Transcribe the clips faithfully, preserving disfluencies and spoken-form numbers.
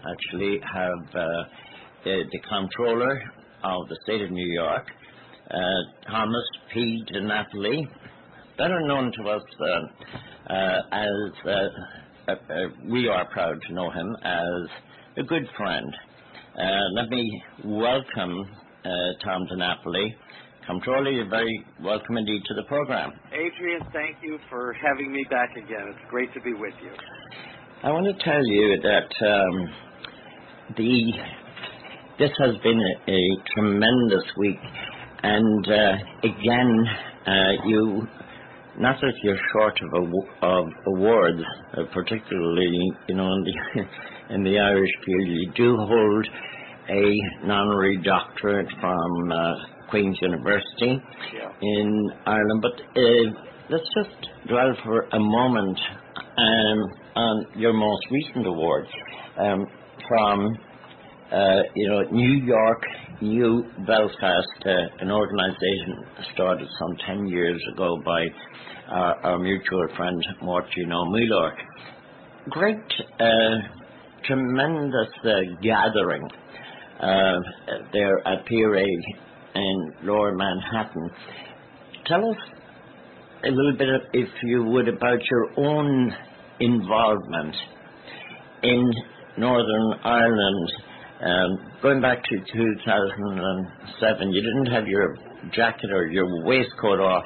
actually have uh, the, the Comptroller of the State of New York, uh, Thomas P. DiNapoli, better known to us uh, uh, as, uh, uh, uh, we are proud to know him as a good friend. Uh, let me welcome uh, Tom DiNapoli. Comptroller, you're very welcome indeed to the program. Adrian, thank you for having me back again. It's great to be with you. I want to tell you that um, the this has been a, a tremendous week, and uh, again, uh, you not that you're short of, of awards, uh, particularly you know in the in the Irish field, you do hold a an honorary doctorate from uh, Queen's University yeah. in Ireland. But uh, let's just dwell for a moment um, on your most recent award um, from uh, you know New York, New Belfast, uh, an organisation started some ten years ago by our, our mutual friend Martino Milor. Great, uh, tremendous uh, gathering uh, there at Pier A in Lower Manhattan. Tell us a little bit, if you would, about your own involvement in Northern Ireland. Um, going back to two thousand seven, you didn't have your jacket or your waistcoat off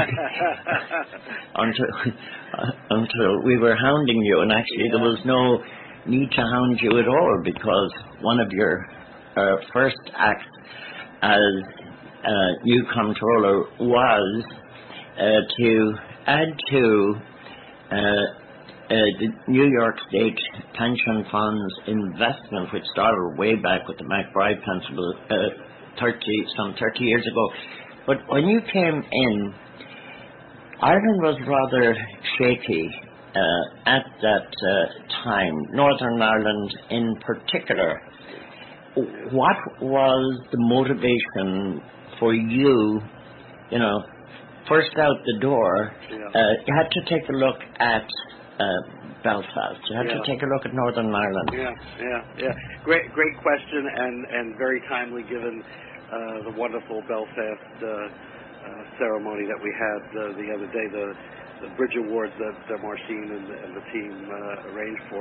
until, uh, until we were hounding you, and actually yeah. there was no need to hound you at all, because one of your uh, first acts as uh, new comptroller was uh, to add to uh, uh, the New York State Pension Fund's investment, which started way back with the MacBride Principle uh, thirty some thirty years ago. But when you came in, Ireland was rather shaky uh, at that uh, time. Northern Ireland, in particular. What was the motivation for you, you know, first out the door? Yeah. Uh, you had to take a look at uh, Belfast. You had yeah. to take a look at Northern Ireland. Yeah, yeah, yeah. Great, great question, and, and very timely given uh, the wonderful Belfast uh, uh, ceremony that we had uh, the other day, the, the Bridge Awards that uh, Marcin and, and the team uh, arranged for,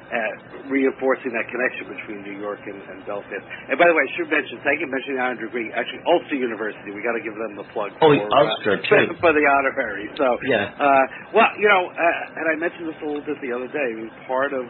uh, reinforcing that connection between New York and, and Belfast. And by the way, I should mention, thank you for mentioning the honor degree. Actually, Ulster University, we got to give them the plug oh, for, Ulster, uh, too. for the honorary. So, yeah. uh, well, you know, uh, and I mentioned this a little bit the other day. I mean, part of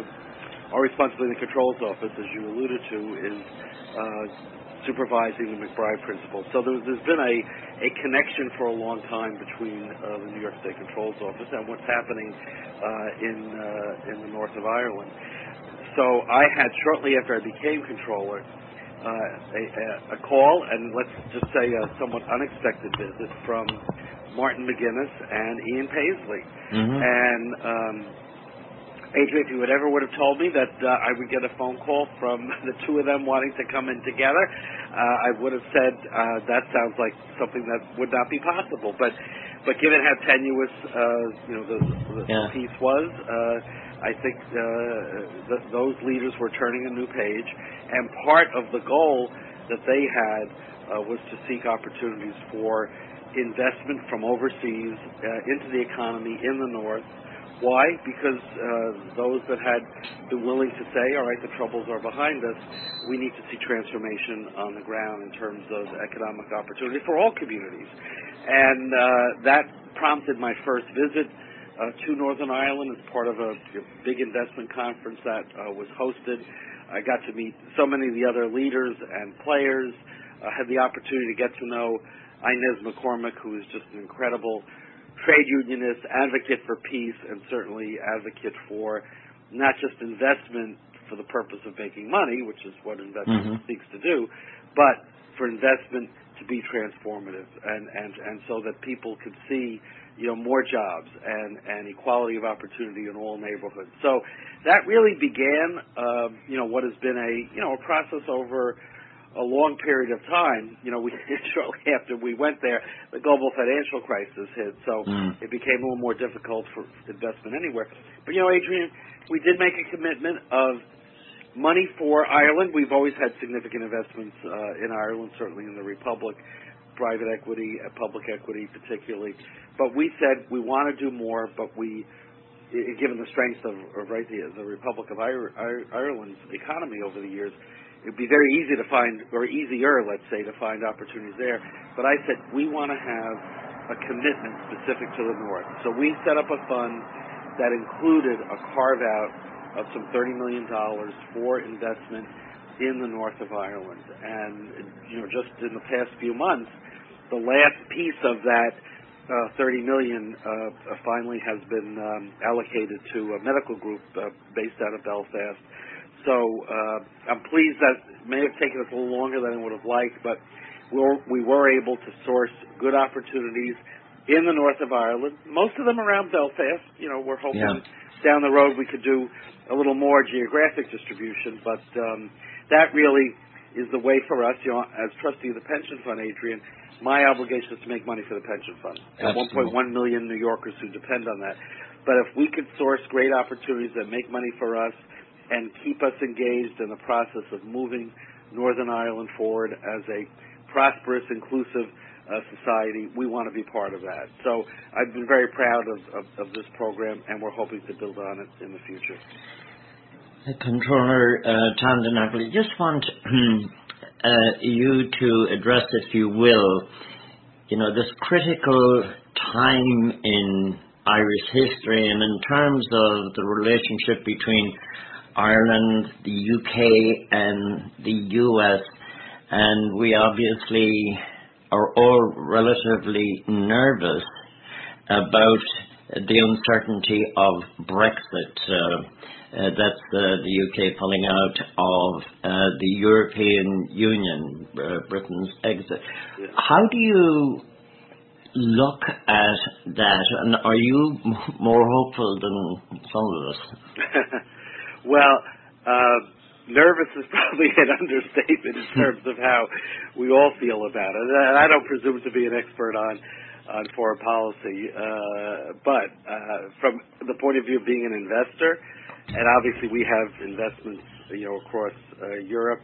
uh, our responsibility in the Control's Office, as you alluded to, is uh, supervising the MacBride Principle. So there, there's been a, a connection for a long time between uh, the New York State Control's Office and what's happening uh, in uh, in the north of Ireland. So I had, shortly after I became controller, uh, a, a call, and let's just say a somewhat unexpected visit from Martin McGuinness and Ian Paisley. Mm-hmm. And um, Adrian, if you would ever would have told me that uh, I would get a phone call from the two of them wanting to come in together, uh, I would have said uh, that sounds like something that would not be possible. But but given how tenuous uh, you know the, the yeah. piece was, uh, I think uh, th- those leaders were turning a new page, and part of the goal that they had uh, was to seek opportunities for investment from overseas uh, into the economy in the north. Why? Because uh, those that had been willing to say, all right, the troubles are behind us, we need to see transformation on the ground in terms of economic opportunity for all communities. And uh, that prompted my first visit uh, to Northern Ireland as part of a, a big investment conference that uh, was hosted. I got to meet so many of the other leaders and players, uh, had the opportunity to get to know Inez McCormick, who is just an incredible trade unionist, advocate for peace, and certainly advocate for not just investment for the purpose of making money, which is what investment mm-hmm. seeks to do, but for investment to be transformative, and, and, and so that people could see, you know, more jobs and, and equality of opportunity in all neighborhoods. So that really began, uh, you know, what has been a, you know, a process over a long period of time. You know, we shortly after we went there, the global financial crisis hit, so mm. it became a little more difficult for investment anywhere. But, you know, Adrian, we did make a commitment of money for Ireland. We've always had significant investments uh, in Ireland, certainly in the Republic, private equity, uh, public equity particularly. But we said we want to do more, but we, given the strength of, of right, the, the Republic of Ire, Ire, Ireland's economy over the years, it would be very easy to find, or easier, let's say, to find opportunities there. But I said we want to have a commitment specific to the North. So we set up a fund that included a carve-out of some thirty million dollars for investment in the north of Ireland. And, you know, just in the past few months, the last piece of that uh, thirty million dollars uh, finally has been um, allocated to a medical group uh, based out of Belfast. So uh, I'm pleased that it may have taken us a little longer than I would have liked, but we were, we were able to source good opportunities in the north of Ireland, most of them around Belfast. You know, we're hoping yeah. down the road we could do a little more geographic distribution, but um, that really is the way for us. You know, as trustee of the pension fund, Adrian, my obligation is to make money for the pension fund. There are one point one million New Yorkers who depend on that. But if we could source great opportunities that make money for us and keep us engaged in the process of moving Northern Ireland forward as a prosperous, inclusive uh, society, we want to be part of that. So I've been very proud of, of, of this program, and we're hoping to build on it in the future. Controller uh, Tom DiNapoli, just want uh, you to address, if you will, you know, this critical time in Irish history and in terms of the relationship between Ireland, the U K, and the U S, and we obviously are all relatively nervous about the uncertainty of Brexit. Uh, uh, that's uh, the U K pulling out of uh, the European Union, uh, Britain's exit. Yeah. How do you look at that, and are you m- more hopeful than some of us? Well, uh, nervous is probably an understatement in terms of how we all feel about it. And I don't presume to be an expert on, on foreign policy, uh, but uh, from the point of view of being an investor, and obviously we have investments, you know, across uh, Europe,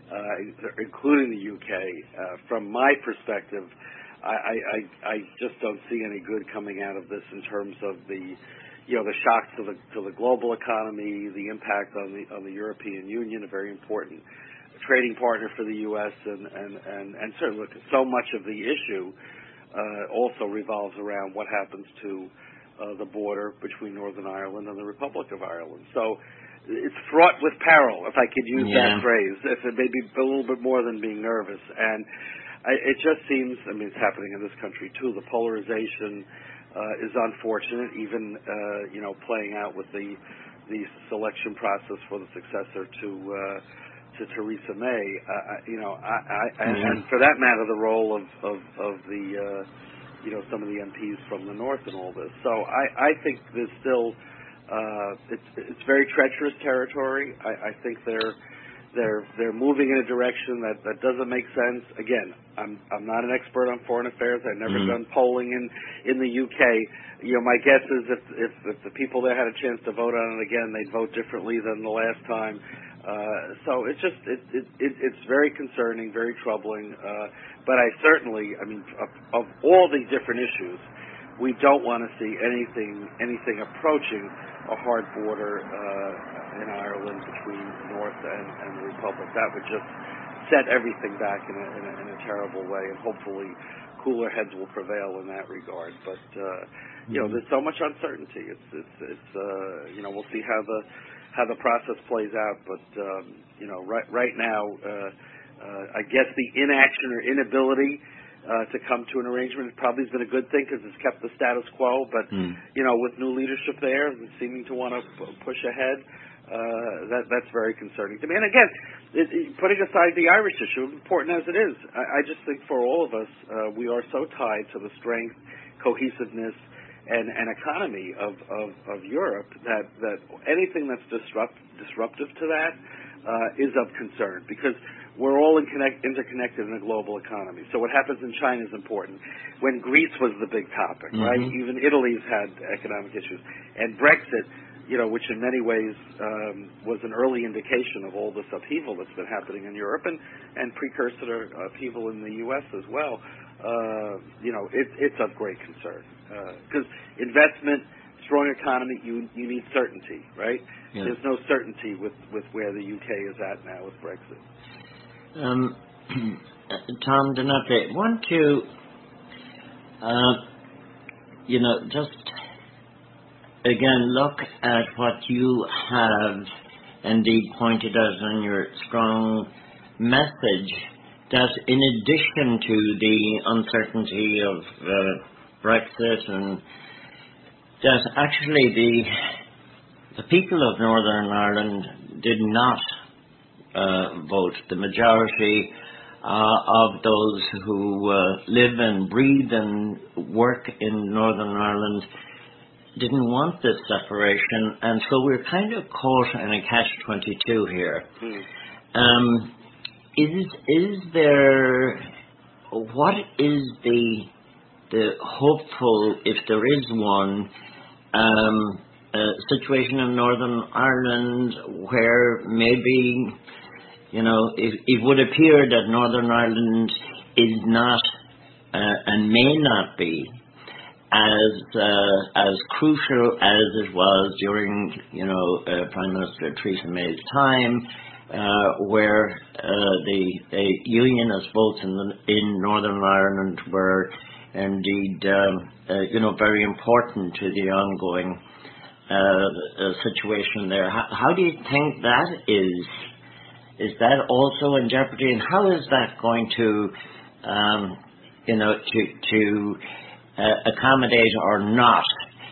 uh, including the U K. Uh, from my perspective, I, I, I just don't see any good coming out of this in terms of the you know, the shocks to the to the global economy, the impact on the on the European Union, a very important trading partner for the U S, and and and, and certainly so much of the issue uh, also revolves around what happens to uh, the border between Northern Ireland and the Republic of Ireland. So it's fraught with peril, if I could use yeah. that phrase. If it may be a little bit more than being nervous, and I, it just seems, I mean, it's happening in this country too. The polarization Uh, is unfortunate, even uh, you know, playing out with the the selection process for the successor to uh, to Theresa May. Uh, you know, I, I, mm-hmm. and for that matter, the role of of, of the uh, you know, some of the M Ps from the north in all this. So I, I think there's still uh, it's it's very treacherous territory. I, I think they're they're they're moving in a direction that, that doesn't make sense. Again, I'm I'm not an expert on foreign affairs. I've never mm-hmm. done polling in, in the U K. You know, my guess is if, if if the people there had a chance to vote on it again, they'd vote differently than the last time. Uh, so it's just it, it it it's very concerning, very troubling. Uh, but I certainly, I mean, of, of all the different issues, we don't want to see anything anything approaching a hard border uh, in Ireland between North and, and the Republic. That would just set everything back in a, in a, in a terrible way, and hopefully cooler heads will prevail in that regard. But uh, you know, there's so much uncertainty. It's it's it's uh, you know, we'll see how the how the process plays out. But um, you know, right right now, uh, uh, I guess the inaction or inability uh, to come to an arrangement probably has been a good thing because it's kept the status quo. But mm. you know, with new leadership there seeming to want to p- push ahead. Uh, that that's very concerning to me. And again, it, it, putting aside the Irish issue, important as it is, I, I just think for all of us, uh, we are so tied to the strength, cohesiveness, and, and economy of, of, of Europe that, that anything that's disrupt, disruptive to that uh, is of concern, because we're all in connect, interconnected in a global economy. So what happens in China is important. When Greece was the big topic, mm-hmm. right? Even Italy's had economic issues. And Brexit, you know, which in many ways um, was an early indication of all this upheaval that's been happening in Europe and, and precursor to upheaval in the U S as well. Uh, you know, it, it's of great concern because uh, investment, strong economy, you you need certainty, right? Yeah. There's no certainty with, with where the U K is at now with Brexit. Um, Tom Donati, want to, uh, you know, just again look at what you have indeed pointed out in your strong message, that in addition to the uncertainty of uh, Brexit, and that actually the the people of Northern Ireland did not uh, vote. The majority uh, of those who uh, live and breathe and work in Northern Ireland didn't want this separation, and so we're kind of caught in a catch twenty-two here. Mm. Um, is is there what is the the hopeful, if there is one, um, uh, situation in Northern Ireland where maybe, you know, it, it would appear that Northern Ireland is not uh, and may not be as uh, as crucial as it was during, you know, uh, Prime Minister Theresa May's time, uh, where uh, the, the unionist votes in the, in Northern Ireland were indeed, um, uh, you know, very important to the ongoing uh, uh, situation there. How, how do you think that is? Is that also in jeopardy, and how is that going to, um, you know, to to uh, accommodate or not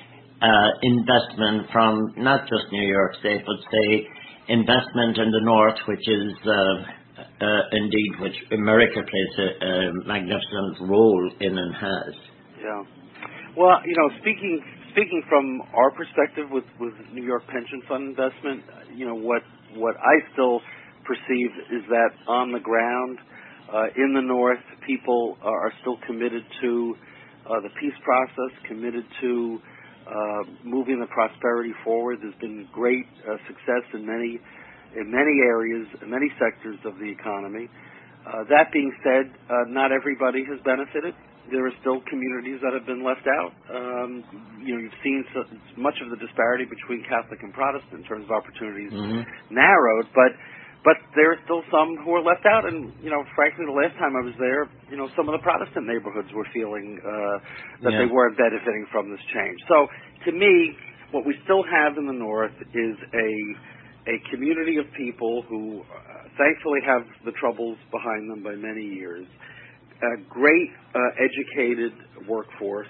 uh, investment from not just New York State, but say investment in the North, which is uh, Uh, indeed, which America plays a, a magnificent role in and has. Yeah. Well, you know, speaking speaking from our perspective with, with New York pension fund investment, you know, what what I still perceive is that on the ground, uh, in the North, people are still committed to uh, the peace process, committed to uh, moving the prosperity forward. There's been great uh, success in many in many areas, in many sectors of the economy. Uh, that being said, uh, not everybody has benefited. There are still communities that have been left out. Um, you know, you've seen so much of the disparity between Catholic and Protestant in terms of opportunities mm-hmm. narrowed, but but there are still some who are left out. And, you know, frankly, the last time I was there, you know, some of the Protestant neighborhoods were feeling uh, that yeah. they weren't benefiting from this change. So, to me, what we still have in the North is a a community of people who uh, thankfully have the troubles behind them by many years, a great uh, educated workforce,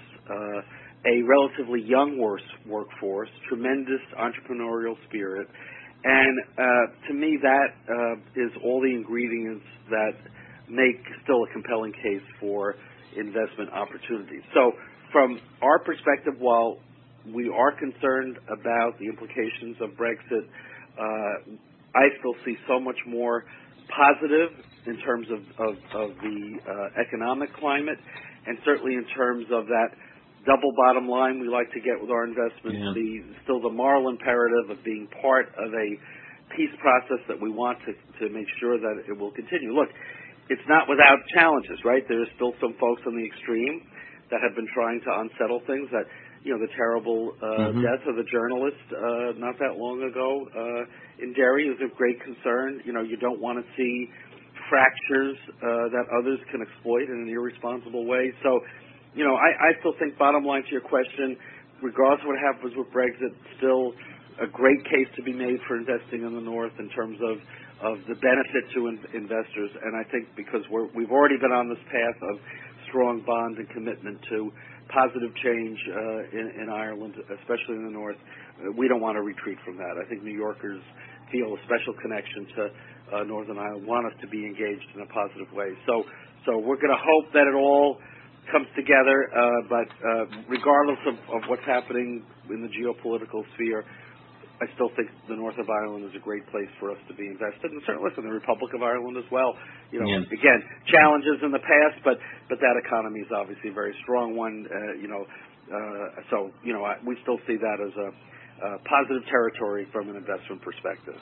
uh, a relatively young workforce, tremendous entrepreneurial spirit, and uh, to me that uh, is all the ingredients that make still a compelling case for investment opportunities. So from our perspective, while we are concerned about the implications of Brexit, Uh, I still see so much more positive in terms of, of, of the uh, economic climate, and certainly in terms of that double bottom line we like to get with our investments, yeah. the still the moral imperative of being part of a peace process that we want to, to make sure that it will continue. Look, it's not without challenges, right? There are still some folks on the extreme that have been trying to unsettle things, that you know, the terrible uh, mm-hmm. death of a journalist uh, not that long ago uh, in Derry is of great concern. You know, you don't want to see fractures uh, that others can exploit in an irresponsible way. So, you know, I, I still think, bottom line to your question, regardless of what happens with Brexit, still a great case to be made for investing in the North in terms of, of the benefit to in- investors. And I think because we're, we've already been on this path of strong bond and commitment to positive change uh, in, in Ireland, especially in the North, uh, we don't want to retreat from that. I think New Yorkers feel a special connection to uh, Northern Ireland, want us to be engaged in a positive way. So, so we're going to hope that it all comes together, uh, but uh, regardless of, of what's happening in the geopolitical sphere, I still think the north of Ireland is a great place for us to be invested. And certainly, listen, the Republic of Ireland as well. You know, yeah. again, challenges in the past, but but that economy is obviously a very strong one. Uh, you know, uh, so you know, I, we still see that as a uh, positive territory from an investment perspective.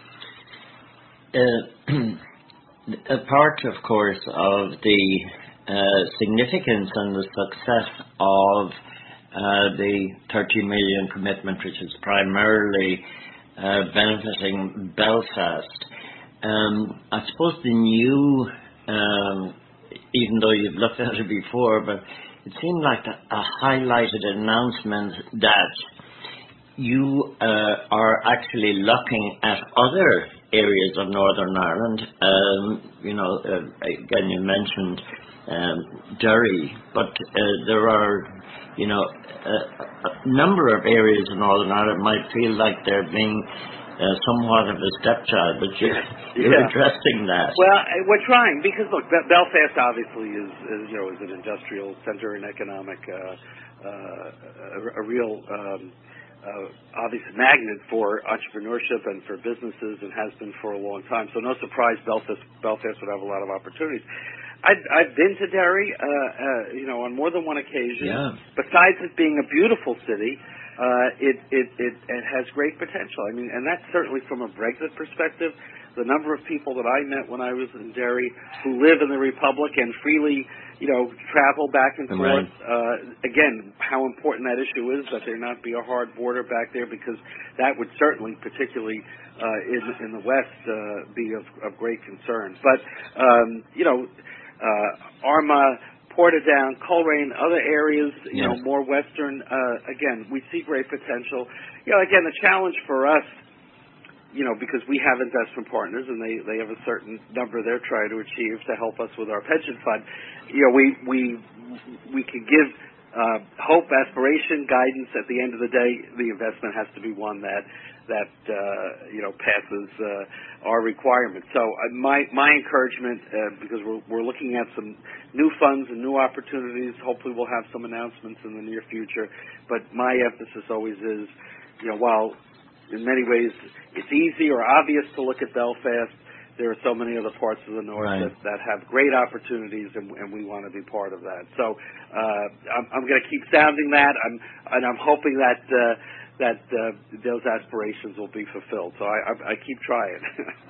Uh, a part, of course, of the uh, significance and the success of uh, the thirty million commitment, which is primarily uh, benefiting Belfast. Um, I suppose the new, um, even though you've looked at it before, but it seemed like a, a highlighted announcement that you uh, are actually looking at other areas of Northern Ireland. Um, you know, uh, again, you mentioned um, Derry, but uh, there are, you know, a, a number of areas in Northern Ireland might feel like they're being uh, somewhat of a stepchild, but you're, you're yeah. addressing that. Well, we're trying because look, Belfast obviously is, is you know is an industrial center and economic uh, uh, a, a real. Um, Uh, obviously magnet for entrepreneurship and for businesses, and has been for a long time. So no surprise Belfast Belfast would have a lot of opportunities. I've, I've been to Derry, uh, uh, you know, on more than one occasion. Yeah. Besides it being a beautiful city, uh, it, it, it, it has great potential. I mean, and that's certainly from a Brexit perspective. The number of people that I met when I was in Derry who live in the Republic and freely, you know, travel back and forth. Uh, again, how important that issue is, that there not be a hard border back there, because that would certainly, particularly uh, in, in the West, uh, be of, of great concern. But, um, you know, uh, Armagh, Portadown, Coleraine, other areas, you yes. know, more Western, uh, again, we see great potential. You know, again, the challenge for us, you know, because we have investment partners and they, they have a certain number they're trying to achieve to help us with our pension fund. You know, we we we can give uh, hope, aspiration, guidance. At the end of the day, the investment has to be one that that uh, you know passes uh, our requirements. So uh, my my encouragement, uh, because we're we're looking at some new funds and new opportunities. Hopefully, we'll have some announcements in the near future. But my emphasis always is, you know, while in many ways it's easy or obvious to look at Belfast, there are so many other parts of the north right. that, that have great opportunities, and, and we want to be part of that. So uh, I'm, I'm going to keep sounding that, I'm, and I'm hoping that uh, that uh, those aspirations will be fulfilled. So I, I, I keep trying.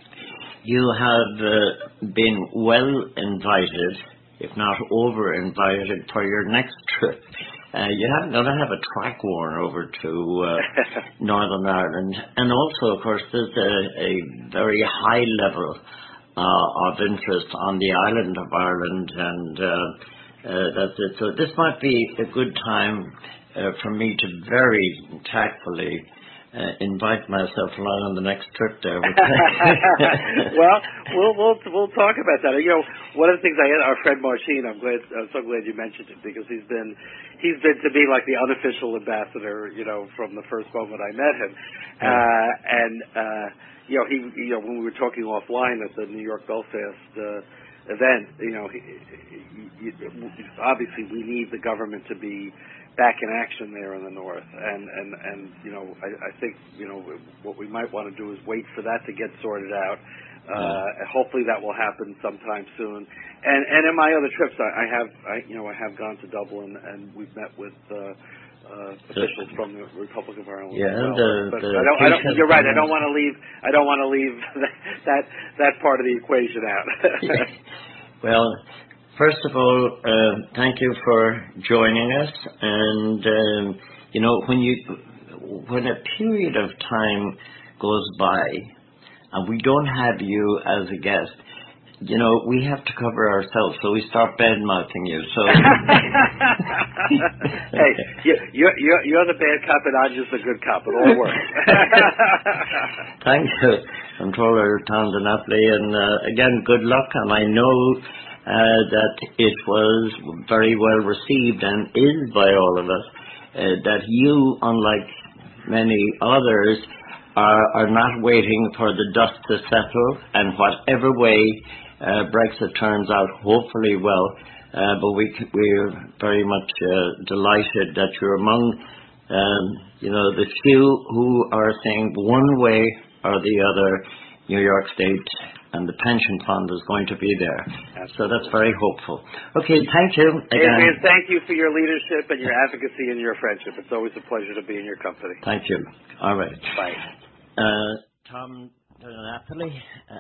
You have uh, been well invited, if not over invited, for your next trip. Uh, you haven't going to have a track worn over to uh, Northern Ireland. And also, of course, there's a, a very high level uh, of interest on the island of Ireland, and uh, uh, that's it. So this might be a good time uh, for me to very tactfully Uh, invite myself along on the next trip there. well, we'll we'll we'll talk about that. You know, one of the things I had, our friend Marcin, I'm glad, I'm so glad you mentioned it, because he's been he's been to me like the unofficial ambassador, you know, from the first moment I met him. Yeah. Uh, and uh, you know, he you know when we were talking offline at the New York Belfast uh, event, you know, he, he, he, obviously we need the government to be back in action there in the north, and and and you know, I, I think you know what we might want to do is wait for that to get sorted out. Uh, yeah. Hopefully that will happen sometime soon. And and in my other trips, I, I have I you know I have gone to Dublin, and we've met with uh, uh, officials the, from the Republic of Ireland. Yeah, as well. the, but the I don't, I don't, you're right. I don't want to leave. I don't want to leave that, that that part of the equation out. Well. First of all, uh, thank you for joining us. And um, you know, when you when a period of time goes by and we don't have you as a guest, you know, we have to cover ourselves, so we start bad mouthing you. So, hey, you, you're you're you're the bad cop, and I'm just the good cop. It all works. Thank you, Controller Tom DiNapoli, and uh, again, good luck. And I know Uh, that it was very well received, and is by all of us, uh, that you, unlike many others, are, are not waiting for the dust to settle, and whatever way uh, Brexit turns out, hopefully well, uh, but we, we're very much uh, delighted that you're among um, you know, the few who are saying one way or the other, New York State and the pension fund is going to be there. Absolutely. So that's very hopeful. Okay, thank you again. Adrian, thank you for your leadership and your advocacy and your friendship. It's always a pleasure to be in your company. Thank you. All right. Bye. Uh, Tom Napoli. Uh,